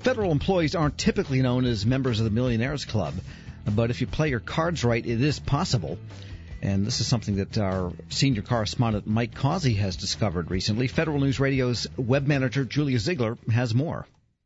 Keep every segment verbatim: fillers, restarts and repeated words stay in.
federal employees aren't typically known as members of the Millionaires Club, but if you play your cards right, it is possible. And this is something that our senior correspondent Mike Causey has discovered recently. Federal News Radio's web manager Julia Ziegler has more.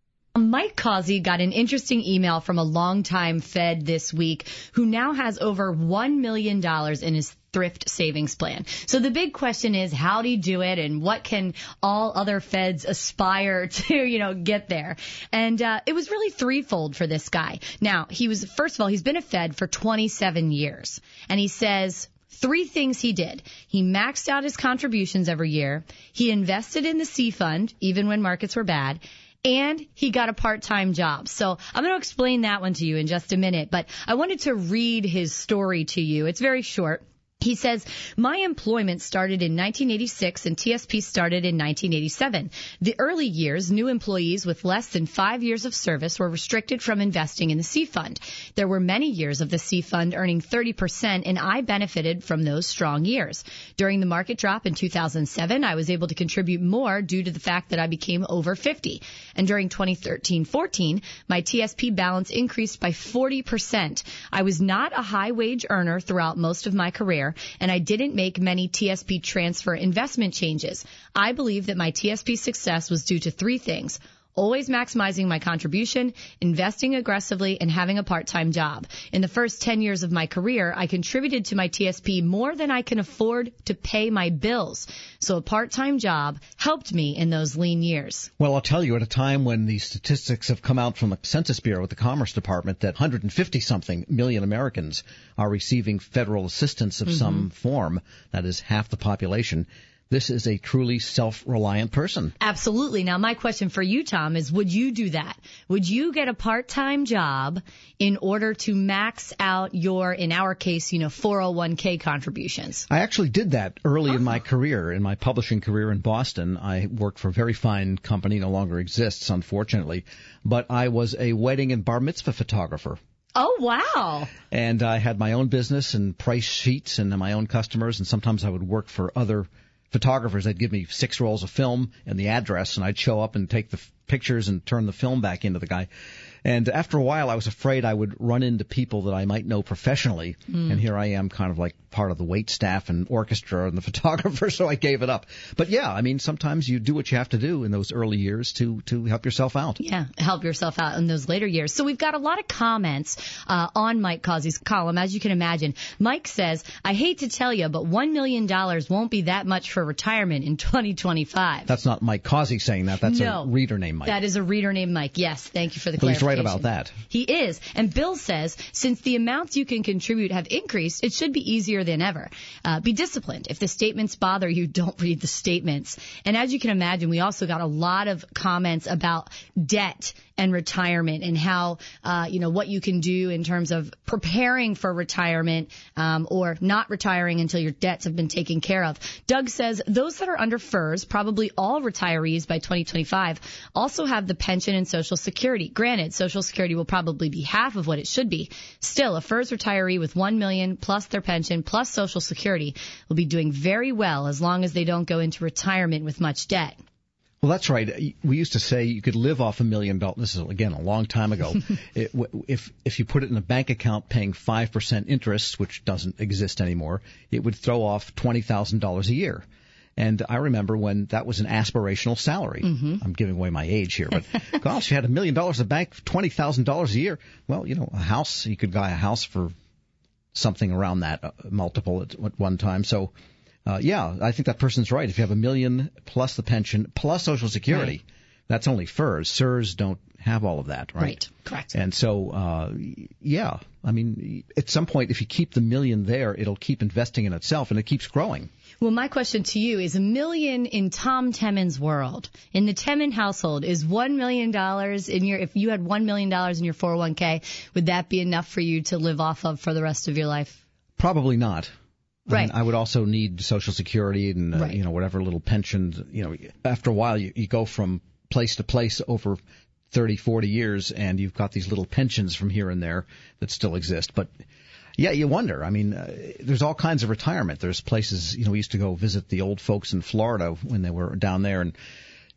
Mike Causey got an interesting email from a longtime Fed this week who now has over one million dollars in his thrift savings plan. So the big question is, how do you do it, and what can all other Feds aspire to, you know, get there? And uh, it was really threefold for this guy. Now, he was, first of all, he's been a Fed for twenty-seven years, and he says three things he did. He maxed out his contributions every year. He invested in the C Fund, even when markets were bad. And he got a part-time job. So I'm going to explain that one to you in just a minute. But I wanted to read his story to you. It's very short. He says, my employment started in nineteen eighty-six and T S P started in nineteen eighty-seven. The early years, new employees with less than five years of service were restricted from investing in the C Fund. There were many years of the C Fund earning thirty percent, and I benefited from those strong years. During the market drop in two thousand seven, I was able to contribute more due to the fact that I became over fifty. And during twenty thirteen fourteen, my T S P balance increased by forty percent. I was not a high-wage earner throughout most of my career, and I didn't make many T S P transfer investment changes. I believe that my T S P success was due to three things: always maximizing my contribution, investing aggressively, and having a part-time job. In the first ten years of my career, I contributed to my T S P more than I can afford to pay my bills. So a part-time job helped me in those lean years. Well, I'll tell you, at a time when the statistics have come out from the Census Bureau with the Commerce Department that one hundred fifty-something million Americans are receiving federal assistance of mm-hmm. some form, that is half the population, this is a truly self-reliant person. Absolutely. Now, my question for you, Tom, is would you do that? Would you get a part-time job in order to max out your, in our case, you know, four oh one k contributions? I actually did that early oh. in my career, in my publishing career in Boston. I worked for a very fine company, no longer exists, unfortunately, but I was a wedding and bar mitzvah photographer. Oh, wow. And I had my own business and price sheets and my own customers, and sometimes I would work for other photographers. They'd give me six rolls of film and the address, and I'd show up and take the f- pictures and turn the film back into the guy. And after a while, I was afraid I would run into people that I might know professionally, mm. and here I am kind of like part of the wait staff and orchestra and the photographer, so I gave it up. But yeah, I mean, sometimes you do what you have to do in those early years to, to help yourself out. Yeah, help yourself out in those later years. So we've got a lot of comments uh, on Mike Causey's column, as you can imagine. Mike says, I hate to tell you, but one million dollars won't be that much for retirement in twenty twenty-five. That's not Mike Causey saying that. That's no, a reader named Mike. That is a reader named Mike. Yes, thank you for the but clarification. He's right about that. He is. And Bill says, since the amounts you can contribute have increased, it should be easier than ever. Uh, be disciplined. If the statements bother you, don't read the statements. And as you can imagine, we also got a lot of comments about debt and retirement and how, uh, you know, what you can do in terms of preparing for retirement um, or not retiring until your debts have been taken care of. Doug says those that are under F E R S, probably all retirees by twenty twenty-five, also have the pension and Social Security. Granted, Social Security will probably be half of what it should be. Still, a F E R S retiree with one million dollars plus their pension plus Social Security will be doing very well as long as they don't go into retirement with much debt. Well, that's right. We used to say you could live off a million dollars. This is, again, a long time ago. it, if if you put it in a bank account paying five percent interest, which doesn't exist anymore, it would throw off twenty thousand dollars a year. And I remember when that was an aspirational salary. Mm-hmm. I'm giving away my age here, but gosh, you had a million dollars in the bank, twenty thousand dollars a year. Well, you know, a house, you could buy a house for something around that uh, multiple at one time. So, uh, yeah, I think that person's right. If you have a million plus the pension plus Social Security, right. That's only F E R S. S E R S don't have all of that, right? Right, correct. And so, uh, yeah, I mean, at some point, if you keep the million there, it'll keep investing in itself, and it keeps growing. Well, my question to you is a million in Tom Temin's world. In the Temin household, is one million dollars in your, if you had one million dollars in your four oh one k, would that be enough for you to live off of for the rest of your life? Probably not. Right. I mean, I would also need Social Security and, uh, right. you know, whatever little pensions. You know, after a while, you, you go from place to place over thirty, forty years, and you've got these little pensions from here and there that still exist. But yeah, you wonder. I mean, uh, there's all kinds of retirement. There's places, you know, we used to go visit the old folks in Florida when they were down there, and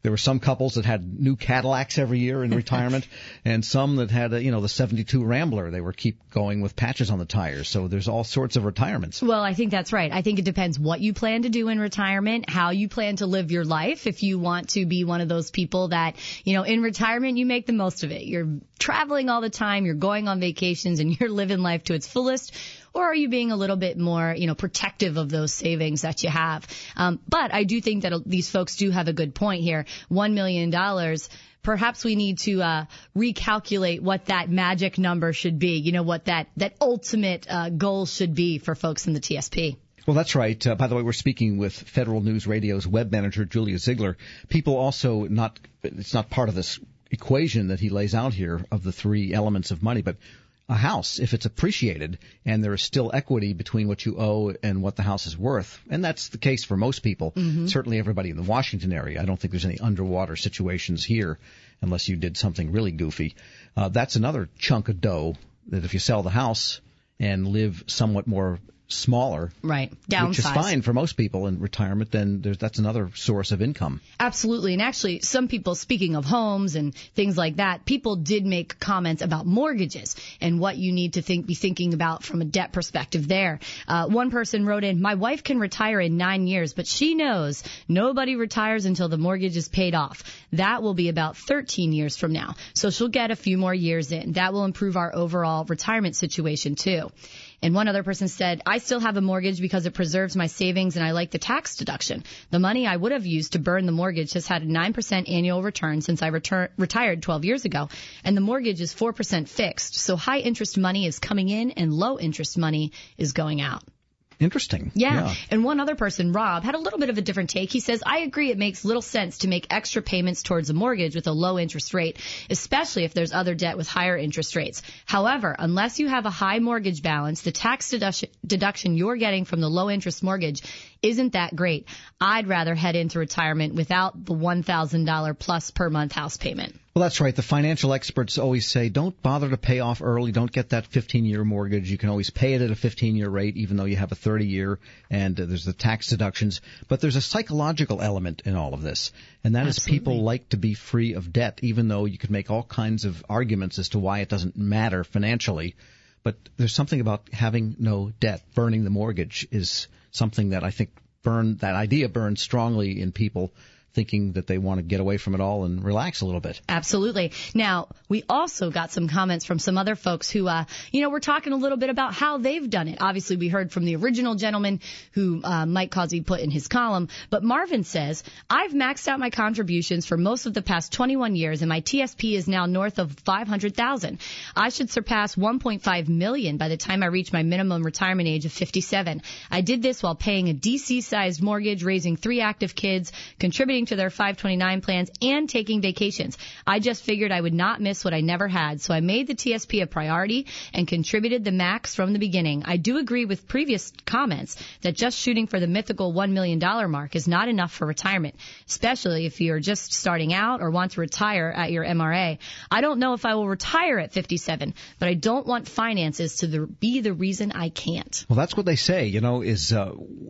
There were some couples that had new Cadillacs every year in retirement, and some that had, a, you know, the seventy-two Rambler. They were keep going with patches on the tires. So there's all sorts of retirements. Well, I think that's right. I think it depends what you plan to do in retirement, how you plan to live your life. If you want to be one of those people that, you know, in retirement, you make the most of it. You're traveling all the time, you're going on vacations, and you're living life to its fullest. Or are you being a little bit more, you know, protective of those savings that you have? Um, but I do think that these folks do have a good point here. One million dollars. Perhaps we need to uh, recalculate what that magic number should be. You know, what that that ultimate uh, goal should be for folks in the T S P. Well, that's right. Uh, by the way, we're speaking with Federal News Radio's web manager, Julia Ziegler. People also not, it's not part of this equation that he lays out here of the three elements of money, but a house, if it's appreciated and there is still equity between what you owe and what the house is worth, and that's the case for most people, mm-hmm. certainly everybody in the Washington area. I don't think there's any underwater situations here unless you did something really goofy. Uh, that's another chunk of dough that if you sell the house and live somewhat more smaller, right, downsize, which is fine for most people in retirement, then there's, that's another source of income. Absolutely. And actually, some people, speaking of homes and things like that, people did make comments about mortgages and what you need to think, be thinking about from a debt perspective there. Uh, one person wrote in, my wife can retire in nine years, but she knows nobody retires until the mortgage is paid off. That will be about thirteen years from now. So she'll get a few more years in. That will improve our overall retirement situation too. And one other person said, I still have a mortgage because it preserves my savings and I like the tax deduction. The money I would have used to burn the mortgage has had a nine percent annual return since I retur- retired twelve years ago. And the mortgage is four percent fixed. So high interest money is coming in and low interest money is going out. Interesting. Yeah. yeah. And one other person, Rob, had a little bit of a different take. He says, I agree it makes little sense to make extra payments towards a mortgage with a low interest rate, especially if there's other debt with higher interest rates. However, unless you have a high mortgage balance, the tax dedu- deduction you're getting from the low interest mortgage isn't that great. I'd rather head into retirement without the one thousand dollars plus per month house payment. Well, that's right. The financial experts always say, don't bother to pay off early. Don't get that fifteen-year mortgage. You can always pay it at a fifteen-year rate, even though you have a thirty-year, and uh, there's the tax deductions. But there's a psychological element in all of this, and that Absolutely. is people like to be free of debt, even though you could make all kinds of arguments as to why it doesn't matter financially. But there's something about having no debt. Burning the mortgage is something that I think burn that idea burns strongly in people, thinking that they want to get away from it all and relax a little bit. Absolutely. Now, we also got some comments from some other folks who, uh, you know, we're talking a little bit about how they've done it. Obviously, we heard from the original gentleman who uh, Mike Causey put in his column. But Marvin says, I've maxed out my contributions for most of the past twenty-one years, and my T S P is now north of five hundred thousand dollars. I should surpass one point five million dollars by the time I reach my minimum retirement age of fifty-seven. I did this while paying a D C-sized mortgage, raising three active kids, contributing to their five twenty-nine plans, and taking vacations. I just figured I would not miss what I never had, so I made the T S P a priority and contributed the max from the beginning. I do agree with previous comments that just shooting for the mythical one million dollars mark is not enough for retirement, especially if you're just starting out or want to retire at your M R A. I don't know if I will retire at fifty-seven, but I don't want finances to the, be the reason I can't. Well, that's what they say, you know, is uh,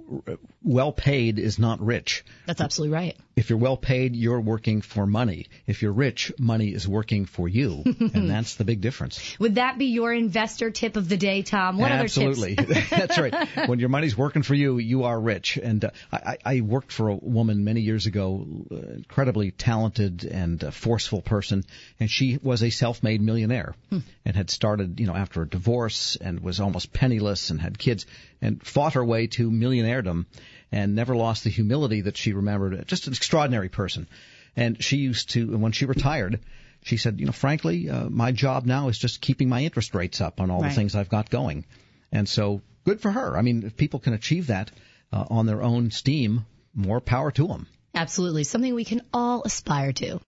well paid is not rich. That's absolutely right. If you're well paid, you're working for money. If you're rich, money is working for you, and that's the big difference. Would that be your investor tip of the day, Tom? What Absolutely. other tips? That's right. When your money's working for you, you are rich. And uh, I, I worked for a woman many years ago, uh, incredibly talented and uh, forceful person, and she was a self-made millionaire hmm. and had started, you know, after a divorce and was almost penniless and had kids and fought her way to millionairedom, and never lost the humility that she remembered. Just an extraordinary person. And she used to, when she retired, she said, you know, frankly, uh, my job now is just keeping my interest rates up on all right. the things I've got going. And so good for her. I mean, if people can achieve that uh, on their own steam, more power to them. Absolutely. Something we can all aspire to.